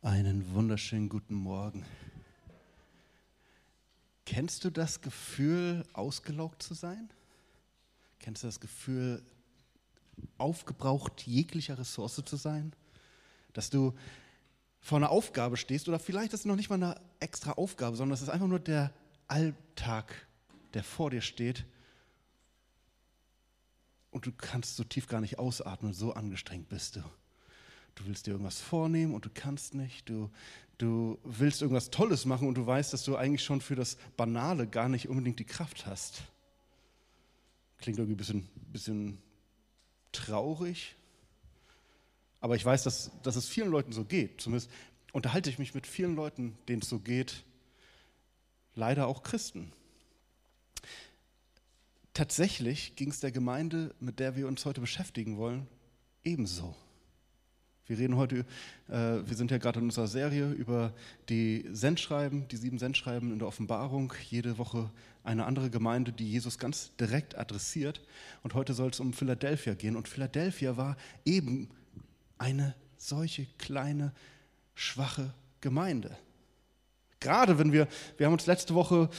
Einen wunderschönen guten Morgen. Kennst du das Gefühl, ausgelaugt zu sein? Kennst du das Gefühl, aufgebraucht jeglicher Ressource zu sein? Dass du vor einer Aufgabe stehst oder vielleicht ist es noch nicht mal eine extra Aufgabe, sondern es ist einfach nur der Alltag, der vor dir steht und du kannst so tief gar nicht ausatmen, so angestrengt bist du. Du willst dir irgendwas vornehmen und du kannst nicht. Du willst irgendwas Tolles machen und du weißt, dass du eigentlich schon für das Banale gar nicht unbedingt die Kraft hast. Klingt irgendwie ein bisschen traurig. Aber ich weiß, dass es vielen Leuten so geht. Zumindest unterhalte ich mich mit vielen Leuten, denen es so geht. Leider auch Christen. Tatsächlich ging es der Gemeinde, mit der wir uns heute beschäftigen wollen, ebenso. Wir reden heute, wir sind ja gerade in unserer Serie über die Sendschreiben, die 7 Sendschreiben in der Offenbarung. Jede Woche eine andere Gemeinde, die Jesus ganz direkt adressiert. Und heute soll es um Philadelphia gehen. Und Philadelphia war eben eine solche kleine, schwache Gemeinde. Gerade wenn wir haben uns letzte Woche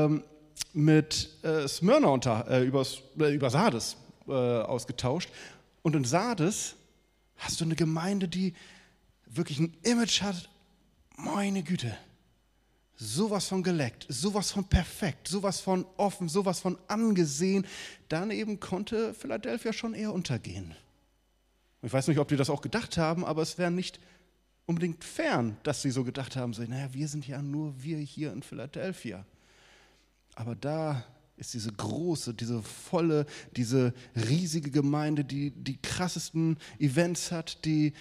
mit Smyrna über Sardes ausgetauscht. Und in Sardes hast du eine Gemeinde, die wirklich ein Image hat, meine Güte, sowas von geleckt, sowas von perfekt, sowas von offen, sowas von angesehen. Daneben konnte Philadelphia schon eher untergehen. Ich weiß nicht, ob die das auch gedacht haben, aber es wäre nicht unbedingt fern, dass sie so gedacht haben, so, naja, wir sind ja nur wir hier in Philadelphia. Aber da ist diese große, diese volle, diese riesige Gemeinde, die die krassesten Events hat, die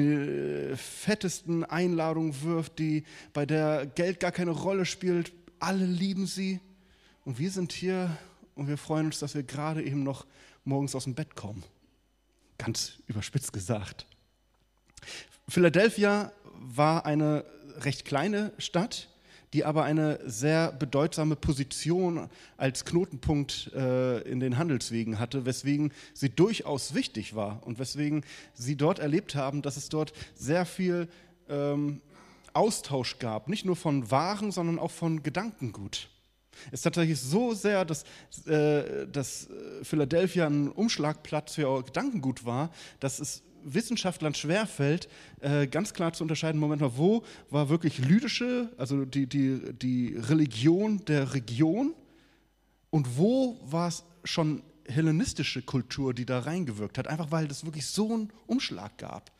fettesten Einladungen wirft, bei der Geld gar keine Rolle spielt. Alle lieben sie. Und wir sind hier und wir freuen uns, dass wir gerade eben noch morgens aus dem Bett kommen. Ganz überspitzt gesagt. Philadelphia war eine recht kleine Stadt, die aber eine sehr bedeutsame Position als Knotenpunkt in den Handelswegen hatte, weswegen sie durchaus wichtig war und weswegen sie dort erlebt haben, dass es dort sehr viel Austausch gab, nicht nur von Waren, sondern auch von Gedankengut. Es ist tatsächlich so sehr, dass Philadelphia ein Umschlagplatz für Gedankengut war, dass es Wissenschaftlern schwerfällt, ganz klar zu unterscheiden, Moment mal, wo war wirklich lydische, also die Religion der Region und wo war es schon hellenistische Kultur, die da reingewirkt hat, einfach weil es wirklich so einen Umschlag gab.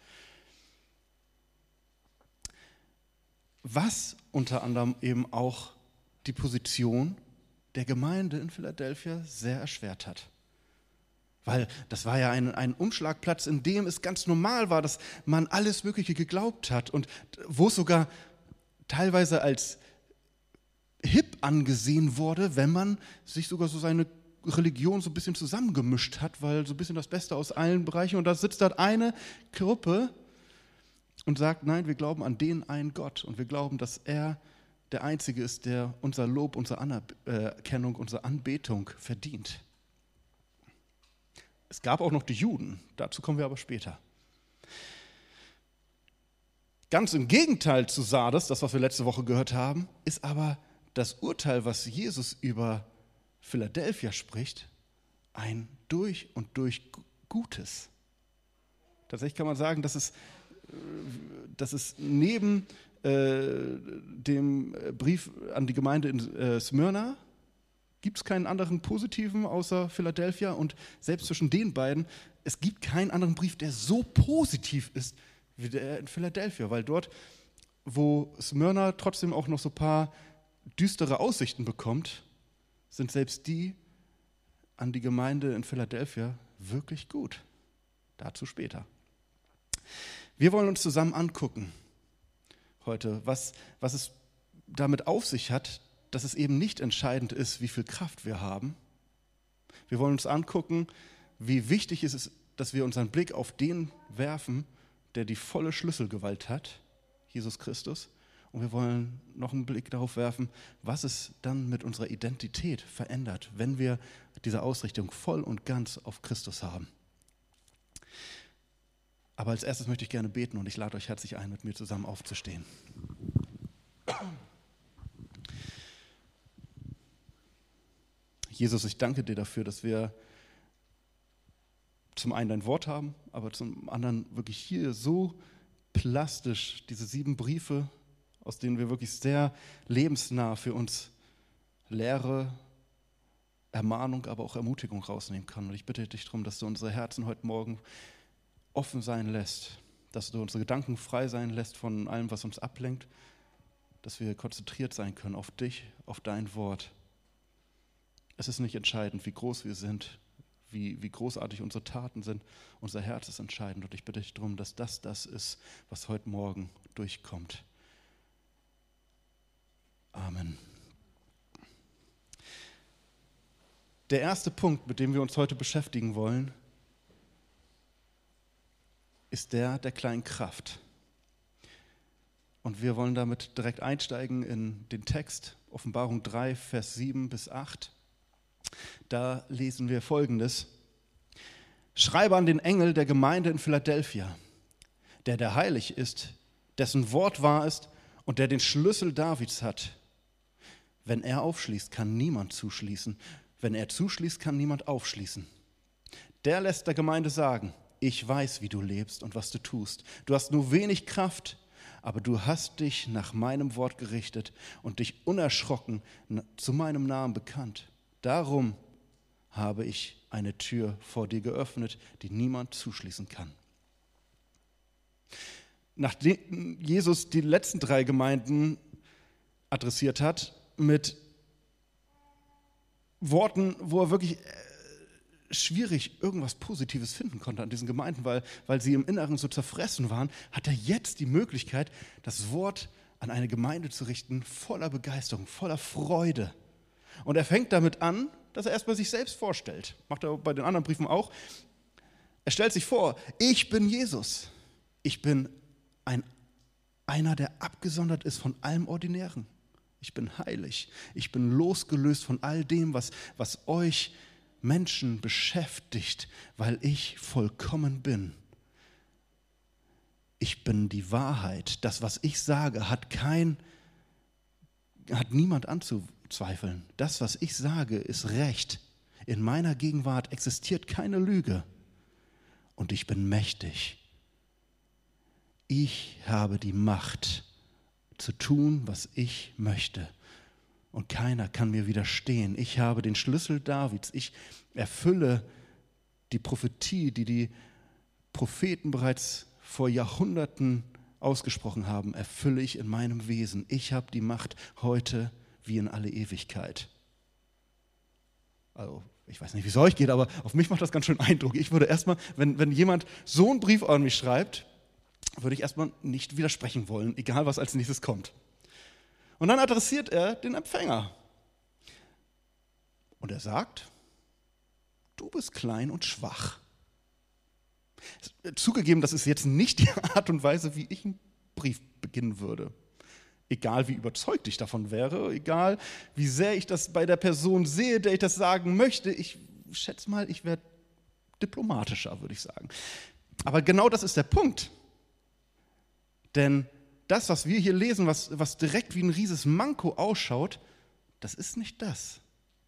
Was unter anderem eben auch die Position der Gemeinde in Philadelphia sehr erschwert hat. Weil das war ja ein Umschlagplatz, in dem es ganz normal war, dass man alles Mögliche geglaubt hat und wo es sogar teilweise als hip angesehen wurde, wenn man sich sogar so seine Religion so ein bisschen zusammengemischt hat, weil so ein bisschen das Beste aus allen Bereichen und da sitzt dort eine Gruppe und sagt, nein, wir glauben an den einen Gott und wir glauben, dass er der Einzige ist, der unser Lob, unsere Anerkennung, unsere Anbetung verdient. Es gab auch noch die Juden, dazu kommen wir aber später. Ganz im Gegenteil zu Sardes, das, was wir letzte Woche gehört haben, ist aber das Urteil, was Jesus über Philadelphia spricht, ein durch und durch Gutes. Tatsächlich kann man sagen, dass es neben dem Brief an die Gemeinde in Smyrna gibt es keinen anderen positiven außer Philadelphia und selbst zwischen den beiden, es gibt keinen anderen Brief, der so positiv ist wie der in Philadelphia, weil dort, wo Smyrna trotzdem auch noch so ein paar düstere Aussichten bekommt, sind selbst die an die Gemeinde in Philadelphia wirklich gut. Dazu später. Wir wollen uns zusammen angucken heute, was es damit auf sich hat, dass es eben nicht entscheidend ist, wie viel Kraft wir haben. Wir wollen uns angucken, wie wichtig es ist, dass wir unseren Blick auf den werfen, der die volle Schlüsselgewalt hat, Jesus Christus. Und wir wollen noch einen Blick darauf werfen, was es dann mit unserer Identität verändert, wenn wir diese Ausrichtung voll und ganz auf Christus haben. Aber als erstes möchte ich gerne beten und ich lade euch herzlich ein, mit mir zusammen aufzustehen. Jesus, ich danke dir dafür, dass wir zum einen dein Wort haben, aber zum anderen wirklich hier so plastisch diese 7 Briefe, aus denen wir wirklich sehr lebensnah für uns Lehre, Ermahnung, aber auch Ermutigung rausnehmen können. Und ich bitte dich darum, dass du unsere Herzen heute Morgen offen sein lässt, dass du unsere Gedanken frei sein lässt von allem, was uns ablenkt, dass wir konzentriert sein können auf dich, auf dein Wort. Es ist nicht entscheidend, wie groß wir sind, wie großartig unsere Taten sind. Unser Herz ist entscheidend und ich bitte dich darum, dass das ist, was heute Morgen durchkommt. Amen. Der erste Punkt, mit dem wir uns heute beschäftigen wollen, ist der kleinen Kraft. Und wir wollen damit direkt einsteigen in den Text, Offenbarung 3, Vers 7 bis 8. Da lesen wir Folgendes: Schreibe an den Engel der Gemeinde in Philadelphia, der heilig ist, dessen Wort wahr ist und der den Schlüssel Davids hat. Wenn er aufschließt, kann niemand zuschließen. Wenn er zuschließt, kann niemand aufschließen. Der lässt der Gemeinde sagen: Ich weiß, wie du lebst und was du tust. Du hast nur wenig Kraft, aber du hast dich nach meinem Wort gerichtet und dich unerschrocken zu meinem Namen bekannt. Darum habe ich eine Tür vor dir geöffnet, die niemand zuschließen kann. Nachdem Jesus die letzten 3 Gemeinden adressiert hat, mit Worten, wo er wirklich schwierig irgendwas Positives finden konnte an diesen Gemeinden, weil sie im Inneren so zerfressen waren, hat er jetzt die Möglichkeit, das Wort an eine Gemeinde zu richten, voller Begeisterung, voller Freude. Und er fängt damit an, dass er erstmal sich selbst vorstellt. Macht er bei den anderen Briefen auch. Er stellt sich vor: Ich bin Jesus. Ich bin einer, der abgesondert ist von allem Ordinären. Ich bin heilig. Ich bin losgelöst von all dem, was euch Menschen beschäftigt, weil ich vollkommen bin. Ich bin die Wahrheit. Das, was ich sage, hat niemand anzuzweifeln. Das, was ich sage, ist Recht. In meiner Gegenwart existiert keine Lüge. Und ich bin mächtig. Ich habe die Macht zu tun, was ich möchte. Und keiner kann mir widerstehen. Ich habe den Schlüssel Davids. Ich erfülle die Prophetie, die die Propheten bereits vor Jahrhunderten ausgesprochen haben, erfülle ich in meinem Wesen. Ich habe die Macht heute wie in alle Ewigkeit. Also, ich weiß nicht, wie es euch geht, aber auf mich macht das ganz schön Eindruck. Ich würde erstmal, wenn jemand so einen Brief an mich schreibt, würde ich erstmal nicht widersprechen wollen, egal was als nächstes kommt. Und dann adressiert er den Empfänger. Und er sagt: Du bist klein und schwach. Zugegeben, das ist jetzt nicht die Art und Weise, wie ich einen Brief beginnen würde. Egal wie überzeugt ich davon wäre, egal wie sehr ich das bei der Person sehe, der ich das sagen möchte, ich schätze mal, ich wäre diplomatischer, würde ich sagen. Aber genau das ist der Punkt. Denn das, was wir hier lesen, was direkt wie ein rieses Manko ausschaut, das ist nicht das.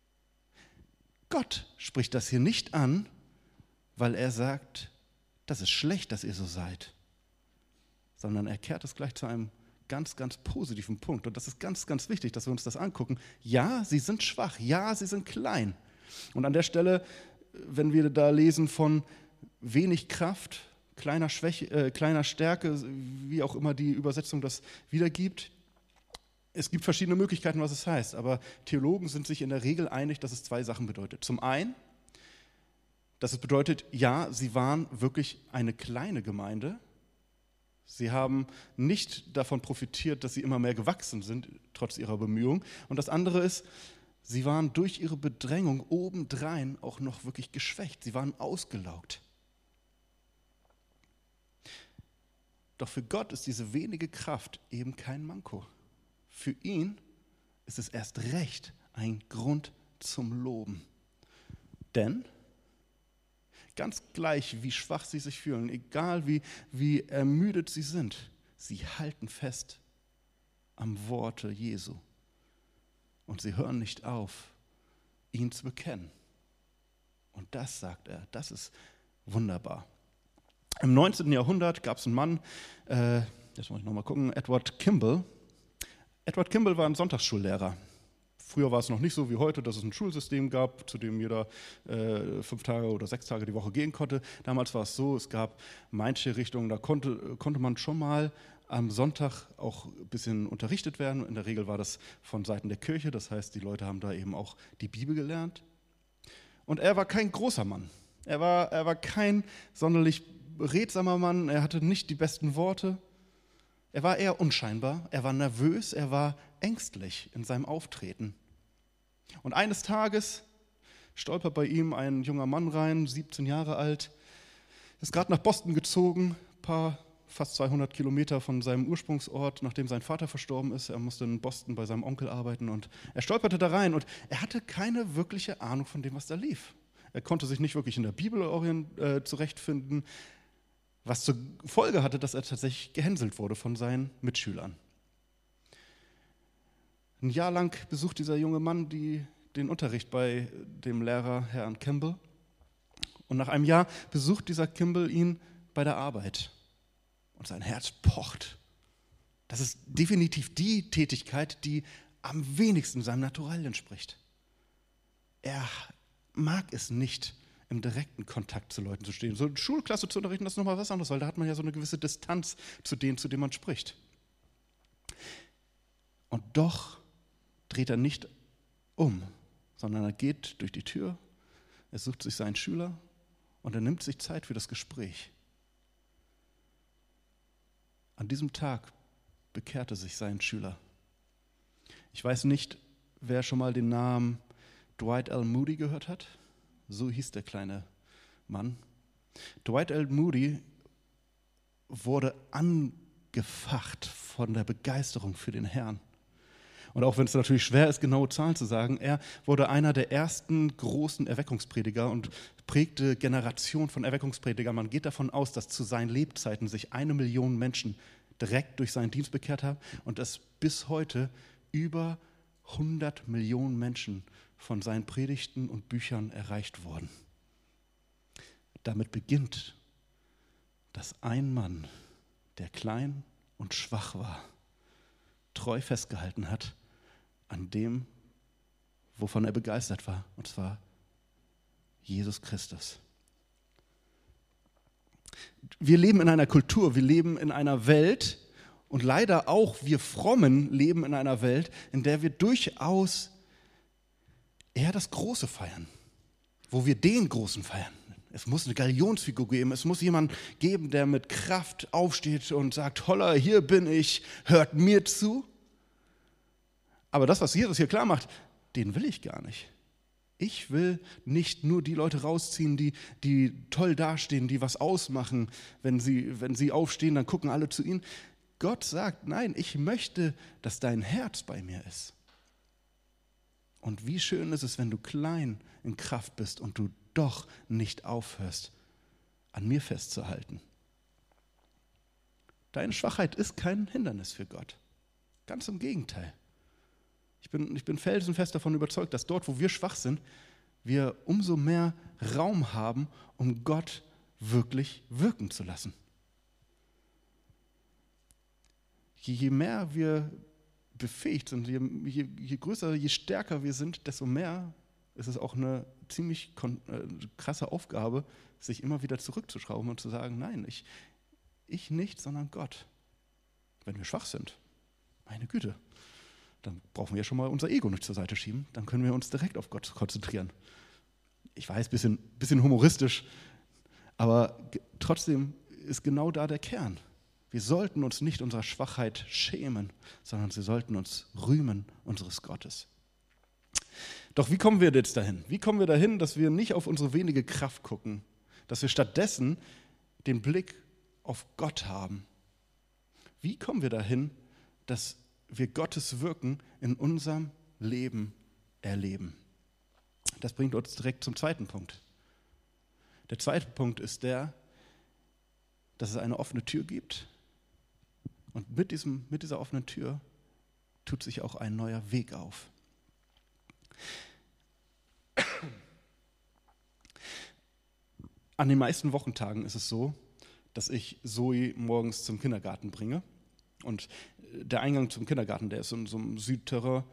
Gott spricht das hier nicht an, weil er sagt, das ist schlecht, dass ihr so seid, sondern er kehrt es gleich zu einem ganz, ganz positiven Punkt. Und das ist ganz, ganz wichtig, dass wir uns das angucken. Ja, sie sind schwach. Ja, sie sind klein. Und an der Stelle, wenn wir da lesen von wenig Kraft, kleiner Stärke, wie auch immer die Übersetzung das wiedergibt, es gibt verschiedene Möglichkeiten, was es heißt. Aber Theologen sind sich in der Regel einig, dass es 2 Sachen bedeutet. Zum einen, dass es bedeutet, ja, sie waren wirklich eine kleine Gemeinde. Sie haben nicht davon profitiert, dass sie immer mehr gewachsen sind, trotz ihrer Bemühungen. Und das andere ist, sie waren durch ihre Bedrängung obendrein auch noch wirklich geschwächt. Sie waren ausgelaugt. Doch für Gott ist diese wenige Kraft eben kein Manko. Für ihn ist es erst recht ein Grund zum Loben. Denn Ganz gleich, wie schwach sie sich fühlen, egal wie ermüdet sie sind, sie halten fest am Worte Jesu. Und sie hören nicht auf, ihn zu bekennen. Und das, sagt er, das ist wunderbar. Im 19. Jahrhundert gab es einen Mann, jetzt muss ich nochmal gucken, Edward Kimball. Edward Kimball war ein Sonntagsschullehrer. Früher war es noch nicht so wie heute, dass es ein Schulsystem gab, zu dem jeder 5 Tage oder 6 Tage die Woche gehen konnte. Damals war es so, es gab manche Richtungen, da konnte man schon mal am Sonntag auch ein bisschen unterrichtet werden. In der Regel war das von Seiten der Kirche, das heißt, die Leute haben da eben auch die Bibel gelernt. Und er war kein großer Mann. Er war kein sonderlich redsamer Mann, er hatte nicht die besten Worte. Er war eher unscheinbar, er war nervös, er war ängstlich in seinem Auftreten. Und eines Tages stolpert bei ihm ein junger Mann rein, 17 Jahre alt, ist gerade nach Boston gezogen, fast 200 Kilometer von seinem Ursprungsort, nachdem sein Vater verstorben ist. Er musste in Boston bei seinem Onkel arbeiten und er stolperte da rein und er hatte keine wirkliche Ahnung von dem, was da lief. Er konnte sich nicht wirklich in der Bibel zurechtfinden, was zur Folge hatte, dass er tatsächlich gehänselt wurde von seinen Mitschülern. Ein Jahr lang besucht dieser junge Mann den Unterricht bei dem Lehrer Herrn Kimball. Und nach einem Jahr besucht dieser Kimball ihn bei der Arbeit. Und sein Herz pocht. Das ist definitiv die Tätigkeit, die am wenigsten seinem Naturell entspricht. Er mag es nicht, im direkten Kontakt zu Leuten zu stehen. So eine Schulklasse zu unterrichten, das ist nochmal was anderes, weil da hat man ja so eine gewisse Distanz zu denen man spricht. Und doch dreht er nicht um, sondern er geht durch die Tür, er sucht sich seinen Schüler und er nimmt sich Zeit für das Gespräch. An diesem Tag bekehrte sich sein Schüler. Ich weiß nicht, wer schon mal den Namen Dwight L. Moody gehört hat. So hieß der kleine Mann. Dwight L. Moody wurde angefacht von der Begeisterung für den Herrn. Und auch wenn es natürlich schwer ist, genaue Zahlen zu sagen, er wurde einer der ersten großen Erweckungsprediger und prägte Generationen von Erweckungspredigern. Man geht davon aus, dass zu seinen Lebzeiten sich 1 Million Menschen direkt durch seinen Dienst bekehrt haben und dass bis heute über 100 Millionen Menschen von seinen Predigten und Büchern erreicht wurden. Damit beginnt, dass ein Mann, der klein und schwach war, treu festgehalten hat an dem, wovon er begeistert war, und zwar Jesus Christus. Wir leben in einer Kultur, wir leben in einer Welt und leider auch wir Frommen leben in einer Welt, in der wir durchaus eher das Große feiern, wo wir den Großen feiern. Es muss eine Galionsfigur geben, es muss jemand geben, der mit Kraft aufsteht und sagt, holla, hier bin ich, hört mir zu. Aber das, was Jesus hier klar macht, den will ich gar nicht. Ich will nicht nur die Leute rausziehen, die toll dastehen, die was ausmachen. Wenn sie aufstehen, dann gucken alle zu ihnen. Gott sagt, nein, ich möchte, dass dein Herz bei mir ist. Und wie schön ist es, wenn du klein in Kraft bist und du doch nicht aufhörst, an mir festzuhalten. Deine Schwachheit ist kein Hindernis für Gott. Ganz im Gegenteil. Ich bin felsenfest davon überzeugt, dass dort, wo wir schwach sind, wir umso mehr Raum haben, um Gott wirklich wirken zu lassen. Je mehr wir befähigt sind, je größer, je stärker wir sind, desto mehr ist es auch eine ziemlich krasse Aufgabe, sich immer wieder zurückzuschrauben und zu sagen, nein, ich nicht, sondern Gott. Wenn wir schwach sind, meine Güte, dann brauchen wir ja schon mal unser Ego nicht zur Seite schieben, dann können wir uns direkt auf Gott konzentrieren. Ich weiß, bisschen humoristisch, aber trotzdem ist genau da der Kern. Wir sollten uns nicht unserer Schwachheit schämen, sondern sie sollten uns rühmen unseres Gottes. Doch wie kommen wir jetzt dahin? Wie kommen wir dahin, dass wir nicht auf unsere wenige Kraft gucken, dass wir stattdessen den Blick auf Gott haben? Wie kommen wir dahin, dass wir Gottes Wirken in unserem Leben erleben? Das bringt uns direkt zum zweiten Punkt. Der zweite Punkt ist der, dass es eine offene Tür gibt. Und mit dieser offenen Tür tut sich auch ein neuer Weg auf. An den meisten Wochentagen ist es so, dass ich Zoe morgens zum Kindergarten bringe. Und der Eingang zum Kindergarten, der ist in so einem Südterrain,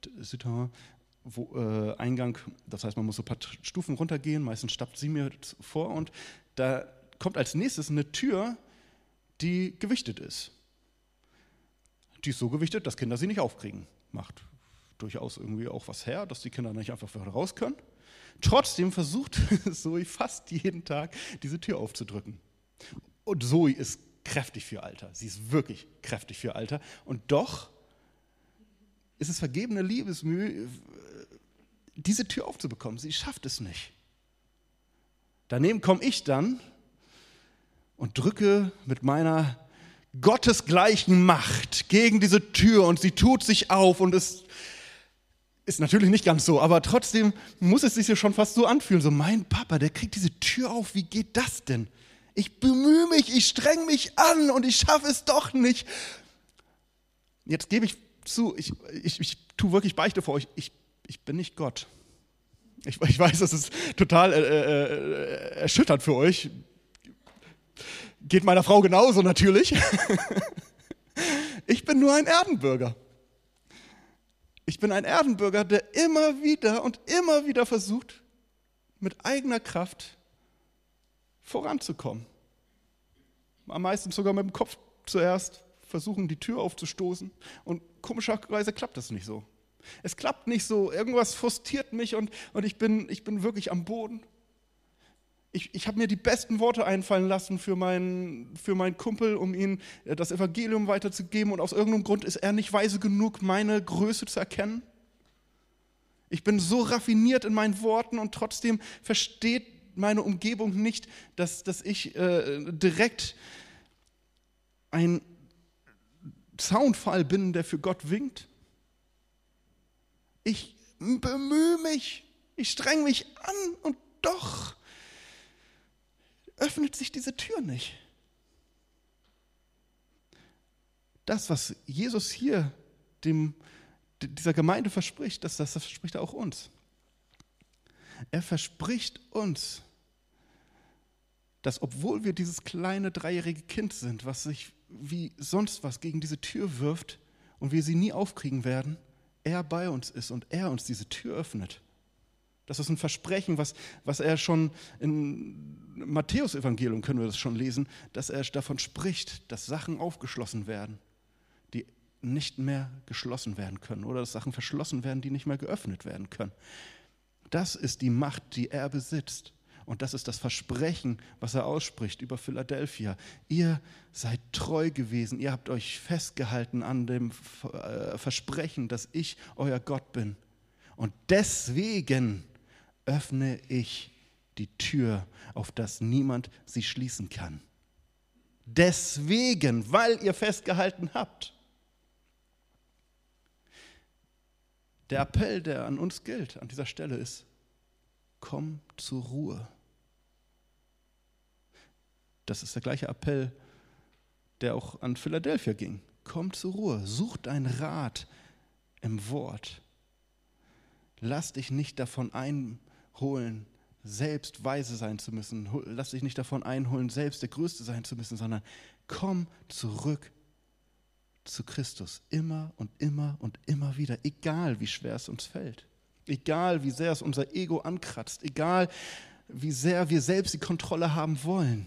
Eingang, das heißt, man muss so ein paar Stufen runtergehen, meistens stapft sie mir vor und da kommt als nächstes eine Tür, die gewichtet ist. Die ist so gewichtet, dass Kinder sie nicht aufkriegen. Macht durchaus irgendwie auch was her, dass die Kinder nicht einfach raus können. Trotzdem versucht Zoe fast jeden Tag, diese Tür aufzudrücken. Und Zoe ist kräftig für ihr Alter. Sie ist wirklich kräftig für ihr Alter. Und doch ist es vergebene Liebesmühe, diese Tür aufzubekommen. Sie schafft es nicht. Daneben komme ich dann und drücke mit meiner gottesgleichen Macht gegen diese Tür und sie tut sich auf und es ist natürlich nicht ganz so, aber trotzdem muss es sich ja schon fast so anfühlen. So, mein Papa, der kriegt diese Tür auf, wie geht das denn? Ich bemühe mich, ich streng mich an und ich schaffe es doch nicht. Jetzt gebe ich zu, ich tue wirklich Beichte vor euch, ich bin nicht Gott. Ich weiß, das ist total erschütternd für euch. Geht meiner Frau genauso natürlich. Ich bin nur ein Erdenbürger. Ich bin ein Erdenbürger, der immer wieder versucht, mit eigener Kraft voranzukommen. Am meisten sogar mit dem Kopf zuerst versuchen, die Tür aufzustoßen. Und komischerweise klappt das nicht so. Es klappt nicht so. Irgendwas frustriert mich und ich bin wirklich am Boden. Ich habe mir die besten Worte einfallen lassen für meinen Kumpel, um ihm das Evangelium weiterzugeben. Und aus irgendeinem Grund ist er nicht weise genug, meine Größe zu erkennen. Ich bin so raffiniert in meinen Worten und trotzdem versteht meine Umgebung nicht, dass ich direkt ein Zaunpfahl bin, der für Gott winkt. Ich bemühe mich, ich streng mich an und doch öffnet sich diese Tür nicht. Das, was Jesus hier dieser Gemeinde verspricht, das verspricht er auch uns. Er verspricht uns, dass obwohl wir dieses kleine 3-jährige Kind sind, was sich wie sonst was gegen diese Tür wirft und wir sie nie aufkriegen werden, er bei uns ist und er uns diese Tür öffnet. Das ist ein Versprechen, was er schon im Matthäus-Evangelium, können wir das schon lesen, dass er davon spricht, dass Sachen aufgeschlossen werden, die nicht mehr geschlossen werden können oder dass Sachen verschlossen werden, die nicht mehr geöffnet werden können. Das ist die Macht, die er besitzt. Und das ist das Versprechen, was er ausspricht über Philadelphia. Ihr seid treu gewesen, ihr habt euch festgehalten an dem Versprechen, dass ich euer Gott bin. Und deswegen öffne ich die Tür, auf dass niemand sie schließen kann. Deswegen, weil ihr festgehalten habt. Der Appell, der an uns gilt, an dieser Stelle ist, komm zur Ruhe. Das ist der gleiche Appell, der auch an Philadelphia ging. Komm zur Ruhe, such deinen Rat im Wort. Lass dich nicht davon einholen, selbst weise sein zu müssen. Lass dich nicht davon einholen, selbst der Größte sein zu müssen, sondern komm zurück zu Christus. Immer und immer und immer wieder, egal wie schwer es uns fällt. Egal wie sehr es unser Ego ankratzt. Egal wie sehr wir selbst die Kontrolle haben wollen.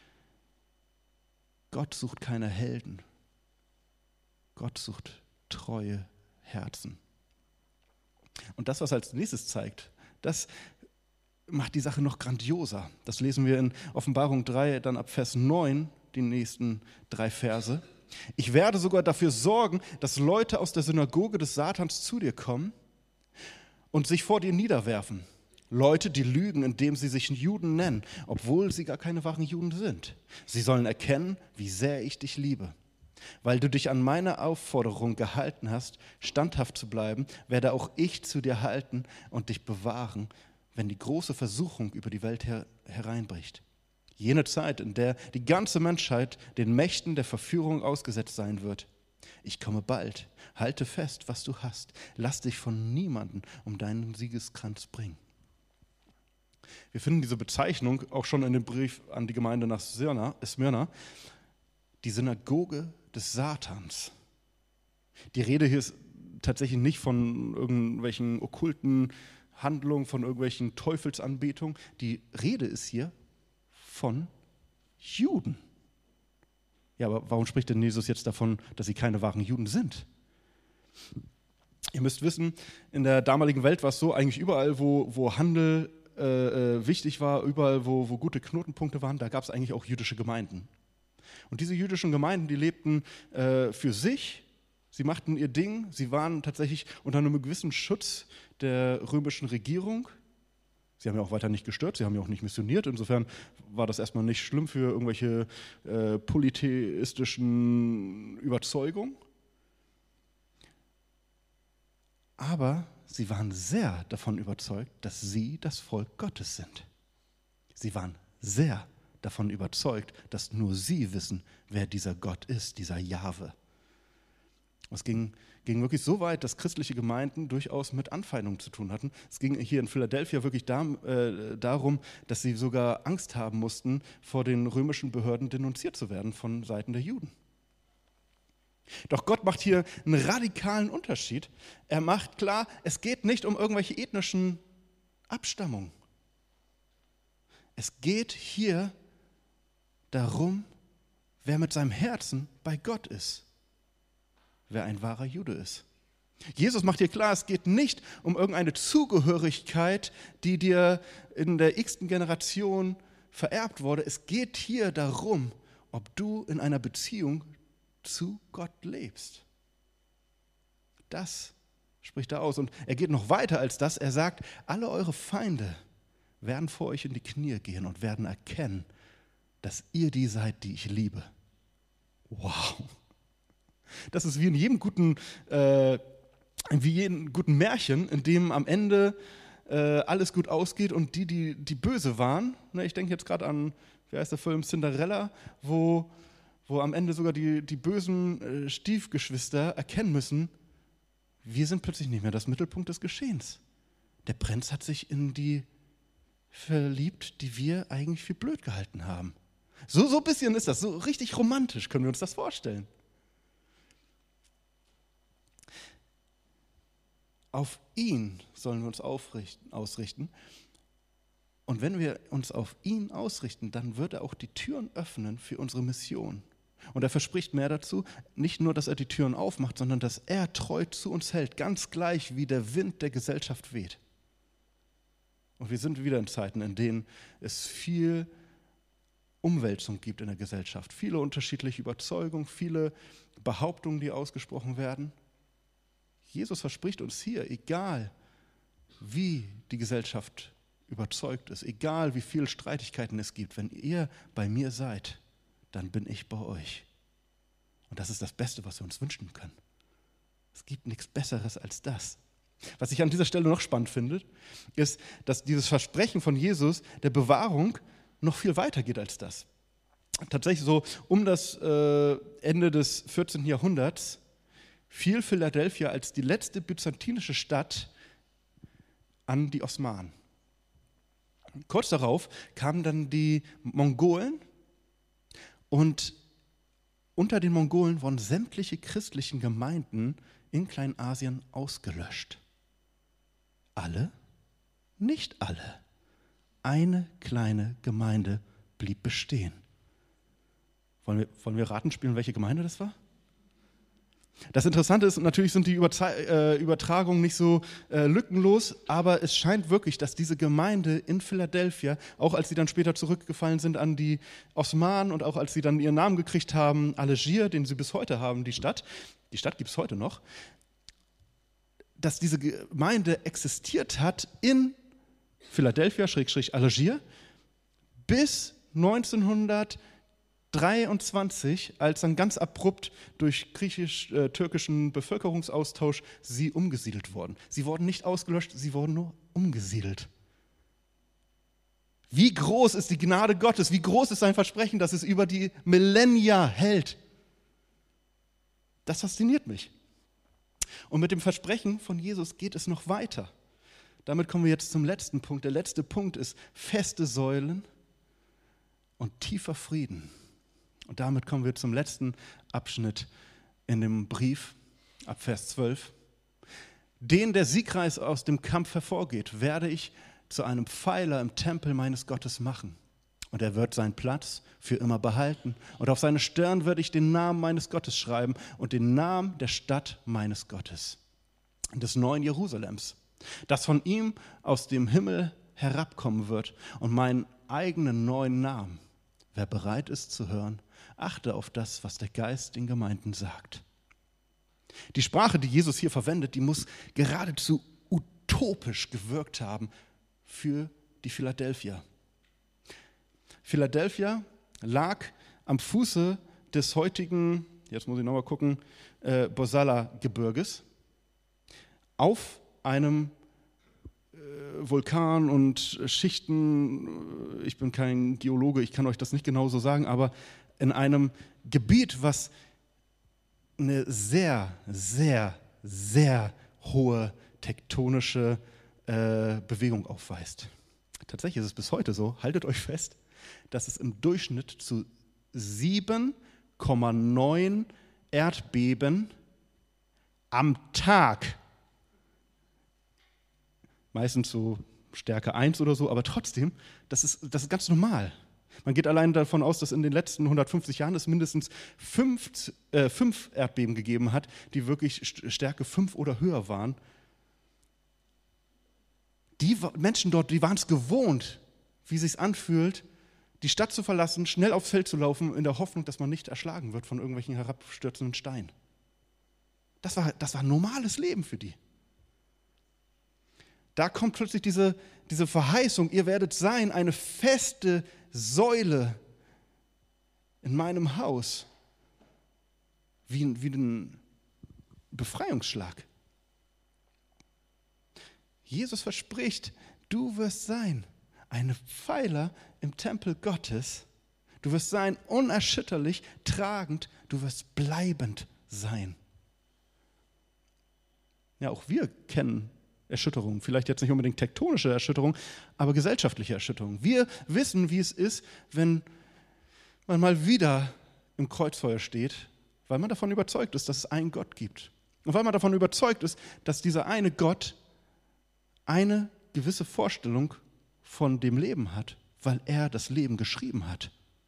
Gott sucht keine Helden. Gott sucht treue Herzen. Und das, was als nächstes zeigt, das macht die Sache noch grandioser. Das lesen wir in Offenbarung 3, dann ab Vers 9, die nächsten 3 Verse. Ich werde sogar dafür sorgen, dass Leute aus der Synagoge des Satans zu dir kommen und sich vor dir niederwerfen. Leute, die lügen, indem sie sich Juden nennen, obwohl sie gar keine wahren Juden sind. Sie sollen erkennen, wie sehr ich dich liebe. Weil du dich an meine Aufforderung gehalten hast, standhaft zu bleiben, werde auch ich zu dir halten und dich bewahren, wenn die große Versuchung über die Welt hereinbricht. Jene Zeit, in der die ganze Menschheit den Mächten der Verführung ausgesetzt sein wird. Ich komme bald, halte fest, was du hast, lass dich von niemandem um deinen Siegeskranz bringen. Wir finden diese Bezeichnung auch schon in dem Brief an die Gemeinde nach Smyrna, die Synagoge des Satans. Die Rede hier ist tatsächlich nicht von irgendwelchen okkulten Handlungen, von irgendwelchen Teufelsanbetungen. Die Rede ist hier von Juden. Ja, aber warum spricht denn Jesus jetzt davon, dass sie keine wahren Juden sind? Ihr müsst wissen, in der damaligen Welt war es so, eigentlich überall, wo Handel wichtig war, überall, wo gute Knotenpunkte waren, da gab es eigentlich auch jüdische Gemeinden. Und diese jüdischen Gemeinden, die lebten für sich, sie machten ihr Ding, sie waren tatsächlich unter einem gewissen Schutz der römischen Regierung. Sie haben ja auch weiter nicht gestört, sie haben ja auch nicht missioniert, insofern war das erstmal nicht schlimm für irgendwelche polytheistischen Überzeugungen. Aber sie waren sehr davon überzeugt, dass sie das Volk Gottes sind. Sie waren sehr davon überzeugt, dass nur sie wissen, wer dieser Gott ist, dieser Jahwe. Es ging wirklich so weit, dass christliche Gemeinden durchaus mit Anfeindungen zu tun hatten. Es ging hier in Philadelphia wirklich darum, dass sie sogar Angst haben mussten, vor den römischen Behörden denunziert zu werden von Seiten der Juden. Doch Gott macht hier einen radikalen Unterschied. Er macht klar, es geht nicht um irgendwelche ethnischen Abstammungen. Es geht hier darum, wer mit seinem Herzen bei Gott ist, wer ein wahrer Jude ist. Jesus macht hier klar, es geht nicht um irgendeine Zugehörigkeit, die dir in der x-ten Generation vererbt wurde. Es geht hier darum, ob du in einer Beziehung zu Gott lebst. Das spricht er aus. Und er geht noch weiter als das. Er sagt, alle eure Feinde werden vor euch in die Knie gehen und werden erkennen, dass ihr die seid, die ich liebe. Wow. Das ist wie in jedem guten Märchen, in dem am Ende alles gut ausgeht und die böse waren. Ne, ich denke jetzt gerade an, wie heißt der Film, Cinderella, wo am Ende sogar die bösen Stiefgeschwister erkennen müssen, wir sind plötzlich nicht mehr das Mittelpunkt des Geschehens. Der Prinz hat sich in die verliebt, die wir eigentlich für blöd gehalten haben. So ein bisschen ist das, so richtig romantisch können wir uns das vorstellen. Auf ihn sollen wir uns ausrichten. Und wenn wir uns auf ihn ausrichten, dann wird er auch die Türen öffnen für unsere Mission. Und er verspricht mehr dazu, nicht nur, dass er die Türen aufmacht, sondern dass er treu zu uns hält, ganz gleich wie der Wind der Gesellschaft weht. Und wir sind wieder in Zeiten, in denen es viel Umwälzung gibt in der Gesellschaft, viele unterschiedliche Überzeugungen, viele Behauptungen, die ausgesprochen werden. Jesus verspricht uns hier, egal wie die Gesellschaft überzeugt ist, egal wie viele Streitigkeiten es gibt, wenn ihr bei mir seid, dann bin ich bei euch. Und das ist das Beste, was wir uns wünschen können. Es gibt nichts Besseres als das. Was ich an dieser Stelle noch spannend finde, ist, dass dieses Versprechen von Jesus der Bewahrung noch viel weiter geht als das. Tatsächlich so um das Ende des 14. Jahrhunderts fiel Philadelphia als die letzte byzantinische Stadt an die Osmanen. Kurz darauf kamen dann die Mongolen und unter den Mongolen wurden sämtliche christlichen Gemeinden in Kleinasien ausgelöscht. Alle? Nicht alle. Eine kleine Gemeinde blieb bestehen. Wollen wir Raten spielen, welche Gemeinde das war? Das Interessante ist, natürlich sind die Übertragungen nicht so lückenlos, aber es scheint wirklich, dass diese Gemeinde in Philadelphia, auch als sie dann später zurückgefallen sind an die Osmanen und auch als sie dann ihren Namen gekriegt haben, Algier, den sie bis heute haben, die Stadt gibt es heute noch, dass diese Gemeinde existiert hat in Philadelphia, Algier, bis 1923, als dann ganz abrupt durch griechisch-türkischen Bevölkerungsaustausch sie umgesiedelt wurden. Sie wurden nicht ausgelöscht, sie wurden nur umgesiedelt. Wie groß ist die Gnade Gottes? Wie groß ist sein Versprechen, dass es über die Millennia hält? Das fasziniert mich. Und mit dem Versprechen von Jesus geht es noch weiter. Damit kommen wir jetzt zum letzten Punkt. Der letzte Punkt ist feste Säulen und tiefer Frieden. Und damit kommen wir zum letzten Abschnitt in dem Brief, ab Vers 12. Den der siegreich aus dem Kampf hervorgeht, werde ich zu einem Pfeiler im Tempel meines Gottes machen. Und er wird seinen Platz für immer behalten. Und auf seine Stirn werde ich den Namen meines Gottes schreiben und den Namen der Stadt meines Gottes, des neuen Jerusalems, das von ihm aus dem Himmel herabkommen wird, und meinen eigenen neuen Namen. Wer bereit ist zu hören, achte auf das, was der Geist den Gemeinden sagt. Die Sprache, die Jesus hier verwendet, die muss geradezu utopisch gewirkt haben für die Philadelphia. Philadelphia lag am Fuße des heutigen, jetzt muss ich nochmal gucken, Bosala-Gebirges auf einem Vulkan und Schichten, ich bin kein Geologe, ich kann euch das nicht genau so sagen, aber in einem Gebiet, was eine sehr, sehr, sehr hohe tektonische Bewegung aufweist. Tatsächlich ist es bis heute so, haltet euch fest, dass es im Durchschnitt zu 7,9 Erdbeben am Tag, meistens so Stärke 1 oder so, aber trotzdem, das ist ganz normal. Man geht allein davon aus, dass in den letzten 150 Jahren es mindestens 5 Erdbeben gegeben hat, die wirklich Stärke 5 oder höher waren. Die Menschen dort, die waren es gewohnt, wie es sich anfühlt, die Stadt zu verlassen, schnell aufs Feld zu laufen, in der Hoffnung, dass man nicht erschlagen wird von irgendwelchen herabstürzenden Steinen. Das war ein normales Leben für die. Da kommt plötzlich diese Verheißung, ihr werdet sein, eine feste Säule in meinem Haus, wie ein Befreiungsschlag. Jesus verspricht, du wirst sein, eine Pfeiler im Tempel Gottes, du wirst sein, unerschütterlich, tragend, du wirst bleibend sein. Ja, auch wir kennen Erschütterungen, vielleicht jetzt nicht unbedingt tektonische Erschütterungen, aber gesellschaftliche Erschütterungen. Wir wissen, wie es ist, wenn man mal wieder im Kreuzfeuer steht, weil man davon überzeugt ist, dass es einen Gott gibt. Und weil man davon überzeugt ist, dass dieser eine Gott eine gewisse Vorstellung von dem Leben hat, weil er das Leben geschrieben hat.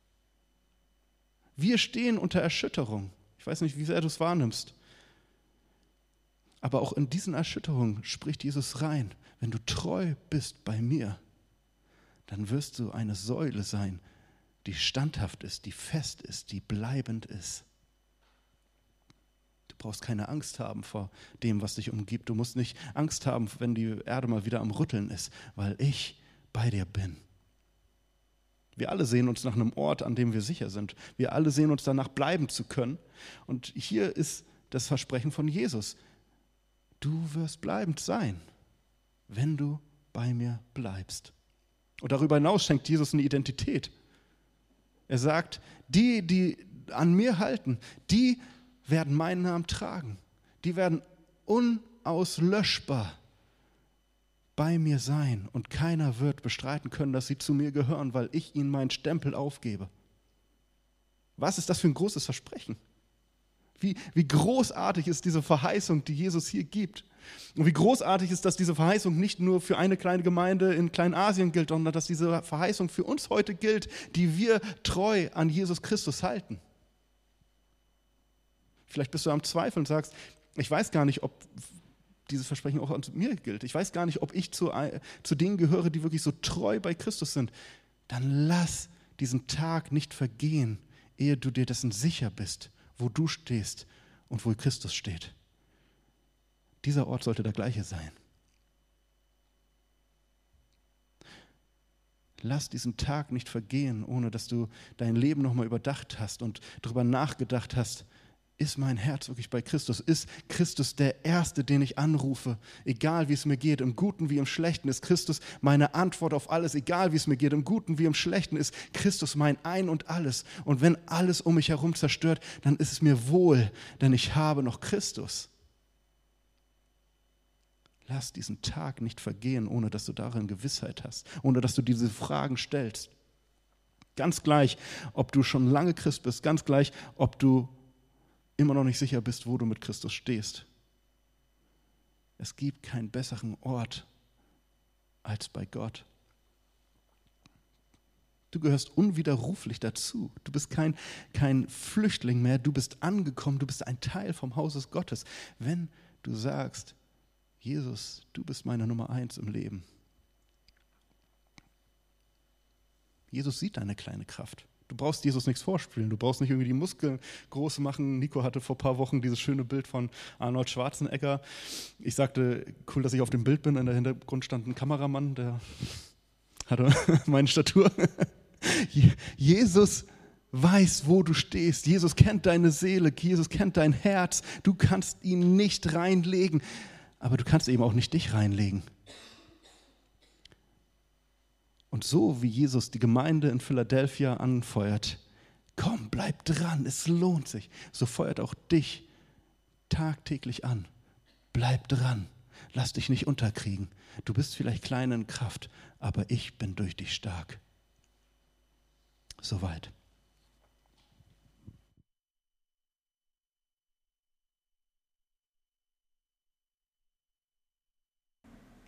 Wir stehen unter Erschütterung. Ich weiß nicht, wie sehr du es wahrnimmst. Aber auch in diesen Erschütterungen spricht Jesus rein. Wenn du treu bist bei mir, dann wirst du eine Säule sein, die standhaft ist, die fest ist, die bleibend ist. Du brauchst keine Angst haben vor dem, was dich umgibt. Du musst nicht Angst haben, wenn die Erde mal wieder am Rütteln ist, weil ich bei dir bin. Wir alle sehen uns nach einem Ort, an dem wir sicher sind. Wir alle sehen uns danach, bleiben zu können. Und hier ist das Versprechen von Jesus. Du wirst bleibend sein, wenn du bei mir bleibst. Und darüber hinaus schenkt Jesus eine Identität. Er sagt, die an mir halten, die werden meinen Namen tragen. Die werden unauslöschbar bei mir sein. Und keiner wird bestreiten können, dass sie zu mir gehören, weil ich ihnen meinen Stempel aufgebe. Was ist das für ein großes Versprechen? Wie großartig ist diese Verheißung, die Jesus hier gibt. Und wie großartig ist, dass diese Verheißung nicht nur für eine kleine Gemeinde in Kleinasien gilt, sondern dass diese Verheißung für uns heute gilt, die wir treu an Jesus Christus halten. Vielleicht bist du am Zweifel und sagst, ich weiß gar nicht, ob dieses Versprechen auch an mir gilt. Ich weiß gar nicht, ob ich zu denen gehöre, die wirklich so treu bei Christus sind. Dann lass diesen Tag nicht vergehen, ehe du dir dessen sicher bist, wo du stehst und wo Christus steht. Dieser Ort sollte der gleiche sein. Lass diesen Tag nicht vergehen, ohne dass du dein Leben nochmal überdacht hast und darüber nachgedacht hast, Ist mein Herz wirklich bei Christus? Ist Christus der Erste, den ich anrufe? Egal wie es mir geht, im Guten wie im Schlechten, ist Christus meine Antwort auf alles. Egal wie es mir geht, im Guten wie im Schlechten, ist Christus mein Ein und Alles. Und wenn alles um mich herum zerstört, dann ist es mir wohl, denn ich habe noch Christus. Lass diesen Tag nicht vergehen, ohne dass du darin Gewissheit hast, ohne dass du diese Fragen stellst. Ganz gleich, ob du schon lange Christ bist, ganz gleich, ob du immer noch nicht sicher bist, wo du mit Christus stehst. Es gibt keinen besseren Ort als bei Gott. Du gehörst unwiderruflich dazu. Du bist kein Flüchtling mehr, du bist angekommen, du bist ein Teil vom Hauses Gottes. Wenn du sagst, Jesus, du bist meine Nummer 1 im Leben. Jesus sieht deine kleine Kraft. Du brauchst Jesus nichts vorspielen, du brauchst nicht irgendwie die Muskeln groß machen. Nico hatte vor ein paar Wochen dieses schöne Bild von Arnold Schwarzenegger. Ich sagte, cool, dass ich auf dem Bild bin. In der Hintergrund stand ein Kameramann, der hatte meine Statur. Jesus weiß, wo du stehst. Jesus kennt deine Seele, Jesus kennt dein Herz. Du kannst ihn nicht reinlegen, aber du kannst eben auch nicht dich reinlegen. Und so wie Jesus die Gemeinde in Philadelphia anfeuert, komm, bleib dran, es lohnt sich, so feuert auch dich tagtäglich an. Bleib dran, lass dich nicht unterkriegen. Du bist vielleicht klein in Kraft, aber ich bin durch dich stark. Soweit.